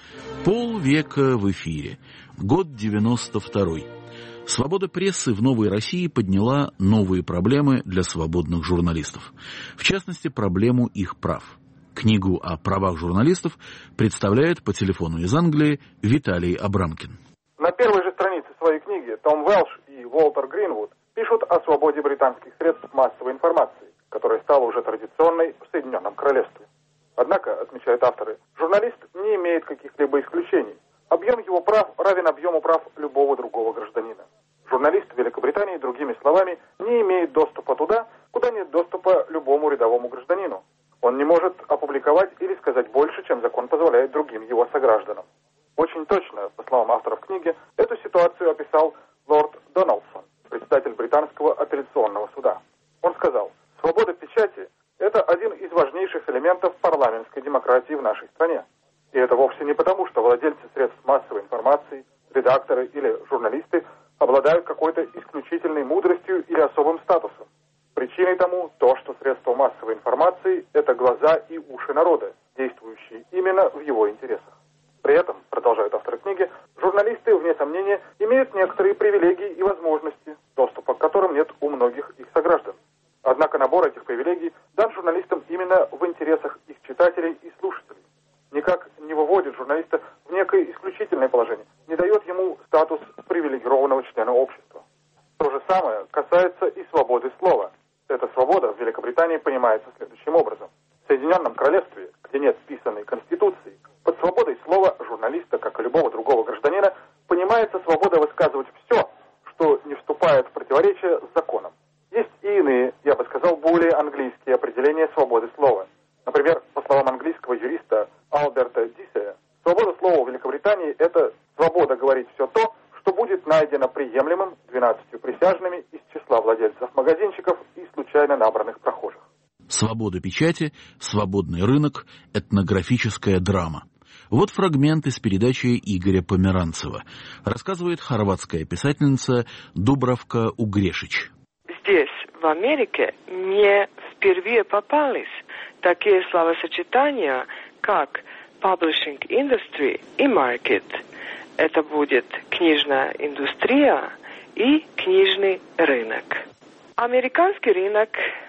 полвека в эфире. Год 92-й. Свобода прессы в Новой России подняла новые проблемы для свободных журналистов. В частности, проблему их прав. Книгу о правах журналистов представляет по телефону из Англии Виталий Абрамкин. На первой же странице своей книги Том Уэлш и Уолтер Гринвуд пишут о свободе британских средств массовой информации, которая стала уже традиционной в Соединенном Королевстве. Однако, отмечают авторы, журналист не имеет каких-либо исключений. Объем его прав равен объему прав любого другого гражданина. Журналист в Великобритании, другими словами, не имеет доступа туда, куда нет доступа любому рядовому гражданину. Он не может опубликовать или сказать больше, чем закон позволяет другим его согражданам. Очень точно, по словам авторов книги, эту ситуацию описал лорд Дональдсон, председатель британского апелляционного суда. Он сказал: «Свобода печати – это один из важнейших элементов парламентской демократии в нашей стране. И это вовсе не потому, что владельцы средств массовой информации, редакторы или журналисты обладают какой-то исключительной мудростью или особым статусом. Причиной тому то, что средства массовой информации – это глаза и уши народа, действующие именно в его интересах. При этом, продолжают авторы книги, журналисты, вне сомнения, имеют некоторые привилегии и возможности, доступа к которым нет у многих их сограждан. Однако набор этих привилегий дан журналистам именно в интересах их читателей и слушателей. Никак не выводит журналиста в некое исключительное положение, не дает ему статус привилегированного члена общества. То же самое касается и свободы слова. Эта свобода в Великобритании понимается следующим образом. В Соединенном Королевстве, где нет писанной конституции, под свободой слова журналиста, как и любого другого гражданина, понимается свобода высказывать все, что не вступает в противоречие с законом. Есть и иные, я бы сказал, более английские определения свободы слова. Например, по словам английского юриста Альберта Дисея, свобода слова в Великобритании – это свобода говорить все то, что будет найдено приемлемым 12 присяжными из числа владельцев магазинчиков и случайно набранных прохожих. Свобода печати, свободный рынок, этнографическая драма. Вот фрагмент из передачи Игоря Померанцева. Рассказывает хорватская писательница Дубравка Угрешич. Здесь, в Америке, не впервые попались такие словосочетания, как publishing industry и market. Это будет книжная индустрия и книжный рынок. Американский рынок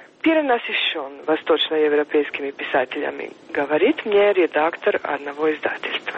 перенасыщен восточноевропейскими писателями, говорит мне редактор одного издательства.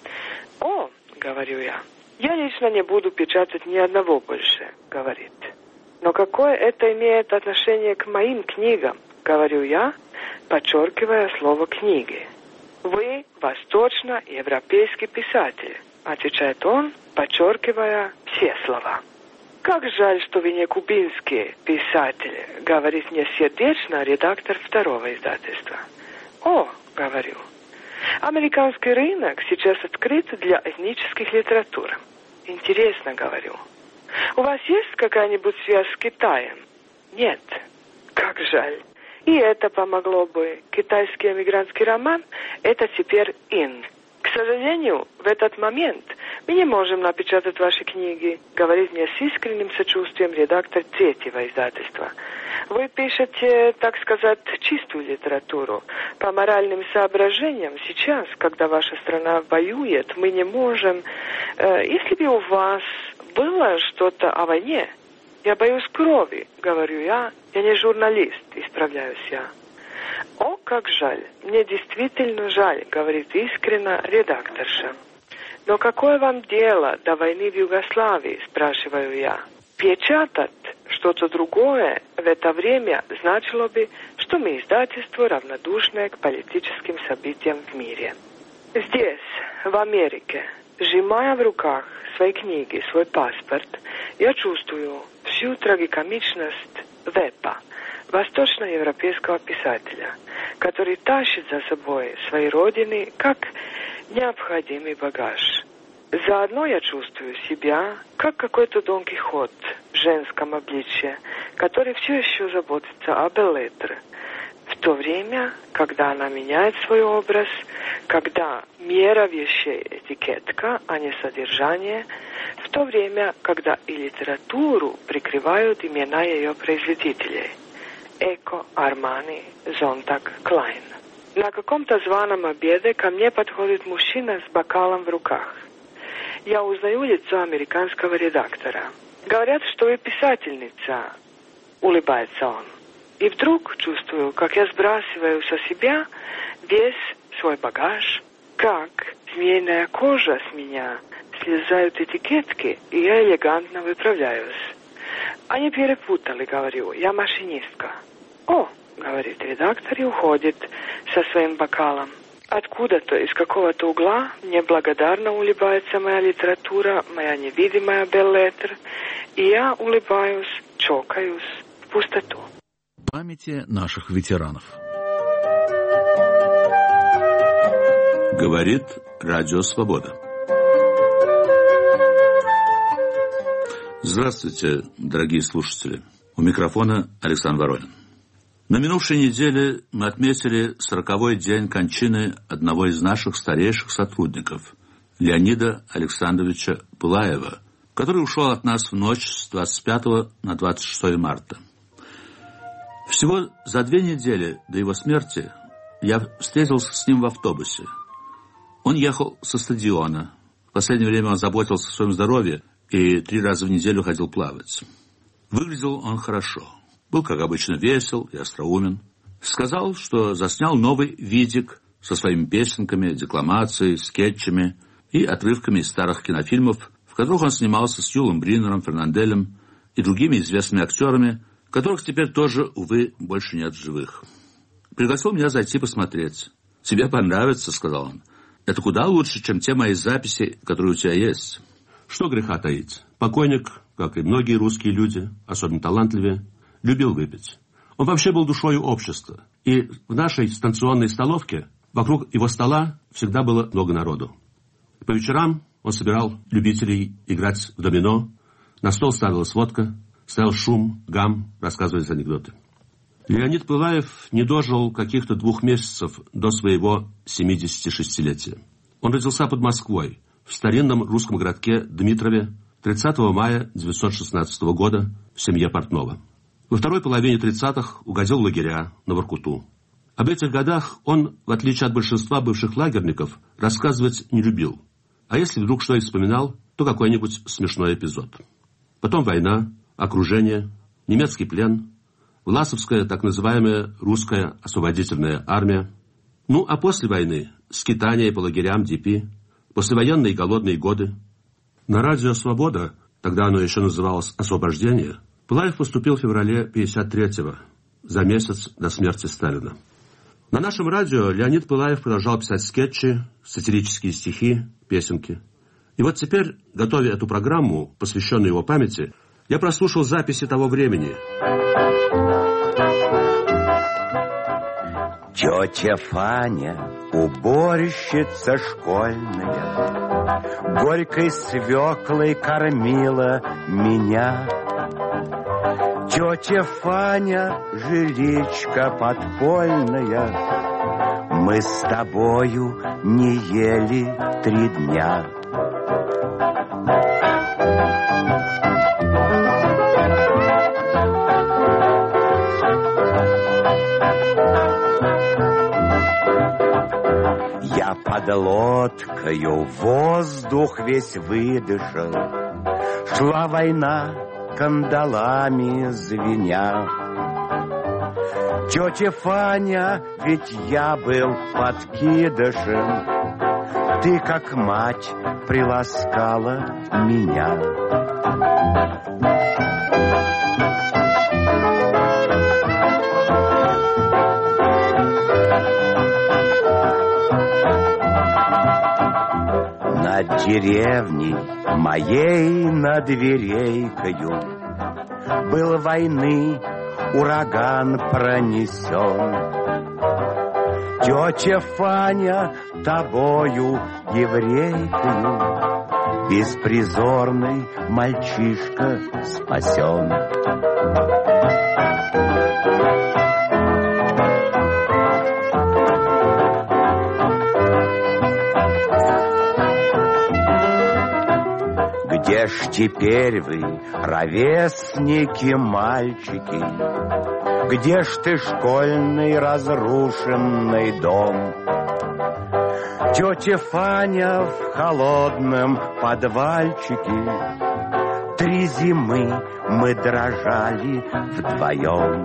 «О, — говорю я лично не буду печатать ни одного больше, — говорит. Но какое это имеет отношение к моим книгам, — говорю я, подчеркивая слово «книги». «Вы восточноевропейский писатель», — отвечает он, подчеркивая все слова. «Как жаль, что вы не кубинские писатели», — говорит мне сердечно редактор второго издательства. «О, — говорю, — американский рынок сейчас открыт для этнических литератур. Интересно, — говорю. У вас есть какая-нибудь связь с Китаем? Нет. Как жаль. И это помогло бы. Китайский эмигрантский роман – это теперь ин. К сожалению, в этот момент мы не можем напечатать ваши книги, говорит мне с искренним сочувствием редактор третьего издательства. Вы пишете, так сказать, чистую литературу. По моральным соображениям сейчас, когда ваша страна воюет, мы не можем... Если бы у вас было что-то о войне, я боюсь крови, говорю я не журналист, исправляюсь я. О, как жаль, мне действительно жаль, говорит искренне редакторша. Но какое вам дело до войны в Югославии, спрашиваю я. Печатать что-то другое в это время значило бы, что мы издательство равнодушное к политическим событиям в мире. Здесь, в Америке, сжимая в руках свои книги, свой паспорт, я чувствую всю трагикомичность вепа. восточноевропейского писателя, который тащит за собой свои родины как необходимый багаж. Заодно я чувствую себя как какой-то Дон Кихот в женском обличье, который все еще заботится о Беллетре. В то время, когда она меняет свой образ, когда мера вещей этикетка, а не содержание, в то время, когда и литературу прикрывают имена ее производителей. Эко, Армани, Зонтаг, Клайн. На каком-то званом обеде ко мне подходит мужчина с бокалом в руках. Я узнаю лицо американского редактора. Говорят, что вы писательница, улыбается он. И вдруг чувствую, как я сбрасываю со себя весь свой багаж, как змеиная кожа с меня слезают этикетки, и я элегантно выправляюсь. Они перепутали, говорю, я машинистка. О, говорит редактор и уходит со своим бокалом. Откуда-то, из какого-то угла, мне благодарно улыбается моя литература, моя невидимая Беллетр, и я улыбаюсь, чокаюсь в пустоту. Памяти наших ветеранов. Говорит Радио Свобода. Здравствуйте, дорогие слушатели. У микрофона Александр Воронин. На минувшей неделе мы отметили 40-й день кончины одного из наших старейших сотрудников, Леонида Александровича Пылаева, который ушел от нас в ночь с 25 на 26 марта. Всего за 2 недели до его смерти я встретился с ним в автобусе. Он ехал со стадиона. В последнее время он заботился о своем здоровье и 3 раза в неделю ходил плавать. Выглядел он хорошо. Был, как обычно, весел и остроумен. Сказал, что заснял новый видик со своими песенками, декламацией, скетчами и отрывками из старых кинофильмов, в которых он снимался с Юлом Бриннером, Фернанделем и другими известными актерами, которых теперь тоже, увы, больше нет в живых. Пригласил меня зайти посмотреть. «Тебе понравится», — сказал он. «Это куда лучше, чем те мои записи, которые у тебя есть». Что греха таить. Покойник, как и многие русские люди, особенно талантливые, любил выпить. Он вообще был душою общества. И в нашей станционной столовке вокруг его стола всегда было много народу. По вечерам он собирал любителей играть в домино, на стол ставилась водка, стоял шум, гам, рассказывались анекдоты. Леонид Пылаев не дожил каких-то 2 месяцев до своего 76-летия. Он родился под Москвой, в старинном русском городке Дмитрове 30 мая 1916 года в семье портного. Во второй половине 30-х угодил в лагеря на Воркуту. Об этих годах он, в отличие от большинства бывших лагерников, рассказывать не любил. А если вдруг что и вспоминал, то какой-нибудь смешной эпизод. Потом война, окружение, немецкий плен, Власовская так называемая русская освободительная армия. Ну, а после войны скитания по лагерям ДП, послевоенные голодные годы. На радио «Свобода», тогда оно еще называлось «Освобождение», Пылаев поступил в феврале 1953-го, за месяц до смерти Сталина. На нашем радио Леонид Пылаев продолжал писать скетчи, сатирические стихи, песенки. И вот теперь, готовя эту программу, посвященную его памяти, я прослушал записи того времени. Тетя Фаня, уборщица школьная, горькой свеклой кормила меня. Тетя Фаня, жиличка подпольная, мы с тобою не ели 3 дня. Я под лодкою воздух весь выдышал, шла война, кандалами звеня. Тетя Фаня, ведь я был подкидышем, ты, как мать, приласкала меня. Над деревней моей над Верейкою был войны ураган пронесен. Тетя Фаня тобою, еврейкою, беспризорный мальчишка спасен. Где ж теперь вы, ровесники, мальчики? Где ж ты, школьный разрушенный дом? Тетя Фаня в холодном подвальчике, 3 зимы мы дрожали вдвоем.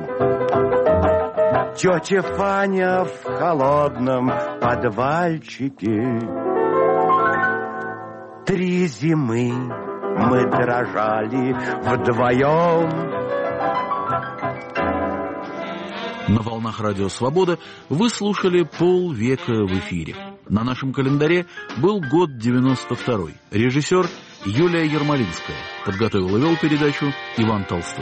Тетя Фаня в холодном подвальчике, 3 зимы мы дрожали вдвоем. На волнах Радио Свобода вы слушали полвека в эфире. На нашем календаре был год 92-й. Режиссер Юлия Ермолинская. Подготовил и вел передачу Иван Толстой.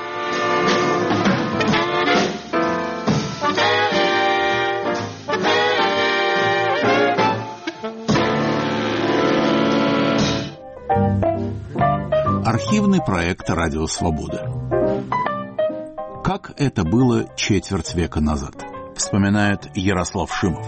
Архивный проект «Радио Свобода». Как это было четверть века назад, вспоминает Ярослав Шимов.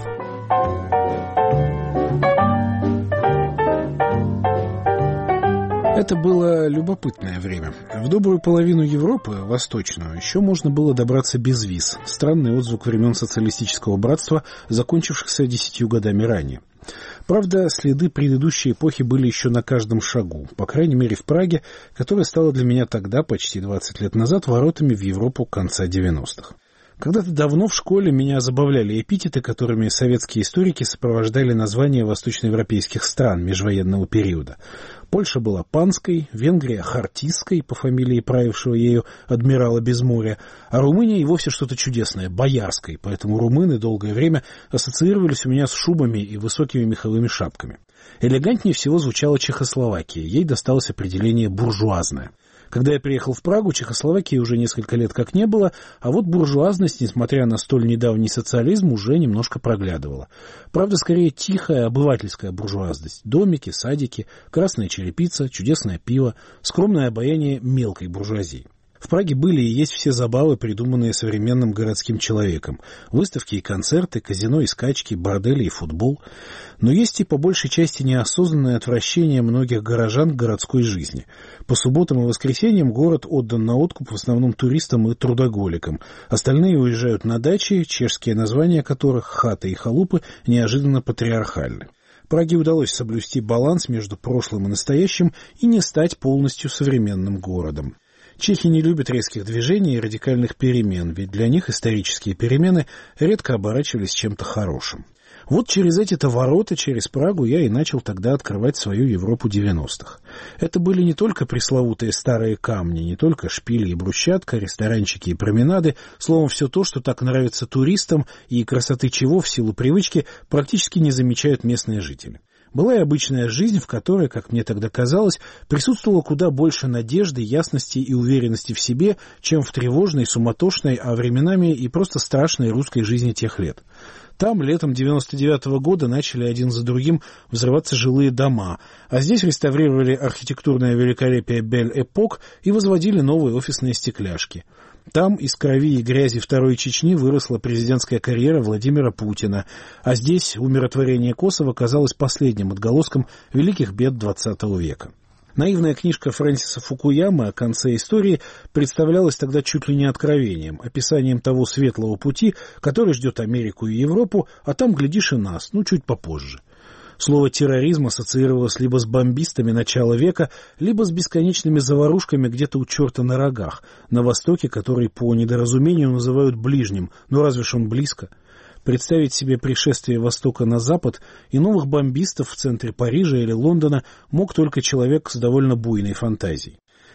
Это было любопытное время. В добрую половину Европы, восточную, еще можно было добраться без виз. Странный отзвук времен социалистического братства, закончившихся 10 годами ранее. Правда, следы предыдущей эпохи были еще на каждом шагу, по крайней мере в Праге, которая стала для меня тогда, почти 20 лет назад, воротами в Европу конца 90-х. Когда-то давно в школе меня забавляли эпитеты, которыми советские историки сопровождали названия восточноевропейских стран межвоенного периода. Польша была панской, Венгрия — хартистской, по фамилии правившего ею адмирала Безморья, а Румыния и вовсе что-то чудесное — боярской, поэтому румыны долгое время ассоциировались у меня с шубами и высокими меховыми шапками. Элегантнее всего звучала Чехословакия, ей досталось определение «буржуазная». Когда я приехал в Прагу, Чехословакии уже несколько лет как не было, а вот буржуазность, несмотря на столь недавний социализм, уже немножко проглядывала. Правда, скорее тихая обывательская буржуазность. Домики, садики, красная черепица, чудесное пиво, скромное обаяние мелкой буржуазии. В Праге были и есть все забавы, придуманные современным городским человеком. Выставки и концерты, казино и скачки, бордели и футбол. Но есть и по большей части неосознанное отвращение многих горожан к городской жизни. По субботам и воскресеньям город отдан на откуп в основном туристам и трудоголикам. Остальные уезжают на дачи, чешские названия которых, хаты и халупы, неожиданно патриархальны. Праге удалось соблюсти баланс между прошлым и настоящим и не стать полностью современным городом. Чехи не любят резких движений и радикальных перемен, ведь для них исторические перемены редко оборачивались чем-то хорошим. Вот через эти-то ворота, через Прагу, я и начал тогда открывать свою Европу 90-х. Это были не только пресловутые старые камни, не только шпили и брусчатка, ресторанчики и променады, словом, все то, что так нравится туристам и красоты чего в силу привычки практически не замечают местные жители. Была и обычная жизнь, в которой, как мне тогда казалось, присутствовало куда больше надежды, ясности и уверенности в себе, чем в тревожной, суматошной, а временами и просто страшной русской жизни тех лет. Там летом 99-го года начали один за другим взрываться жилые дома, а здесь реставрировали архитектурное великолепие Бель-Эпок и возводили новые офисные стекляшки. Там из крови и грязи Второй Чечни выросла президентская карьера Владимира Путина, а здесь умиротворение Косово казалось последним отголоском великих бед XX века. Наивная книжка Фрэнсиса Фукуямы о конце истории представлялась тогда чуть ли не откровением, описанием того светлого пути, который ждет Америку и Европу, а там, глядишь, и нас, чуть попозже. Слово «терроризм» ассоциировалось либо с бомбистами начала века, либо с бесконечными заварушками где-то у черта на рогах, на Востоке, который по недоразумению называют ближним, но разве ж он близко? Представить себе пришествие Востока на Запад и новых бомбистов в центре Парижа или Лондона мог только человек с довольно буйной фантазией.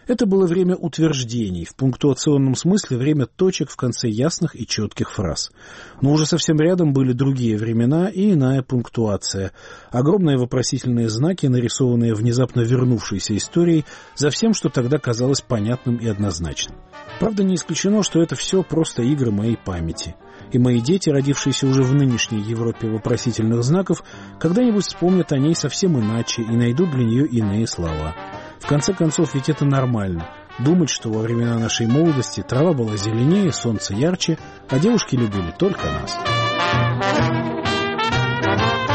Это было время утверждений, в пунктуационном смысле время точек в конце ясных и четких фраз. Но уже совсем рядом были другие времена и иная пунктуация. Огромные вопросительные знаки, нарисованные внезапно вернувшейся историей, за всем, что тогда казалось понятным и однозначным. Правда, не исключено, что это все просто игры моей памяти. И мои дети, родившиеся уже в нынешней Европе вопросительных знаков, когда-нибудь вспомнят о ней совсем иначе и найдут для нее иные слова. В конце концов, ведь это нормально. Думать, что во времена нашей молодости трава была зеленее, солнце ярче, а девушки любили только нас.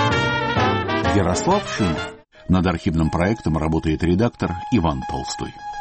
Ярослав Шимов. Над архивным проектом работает редактор Иван Толстой.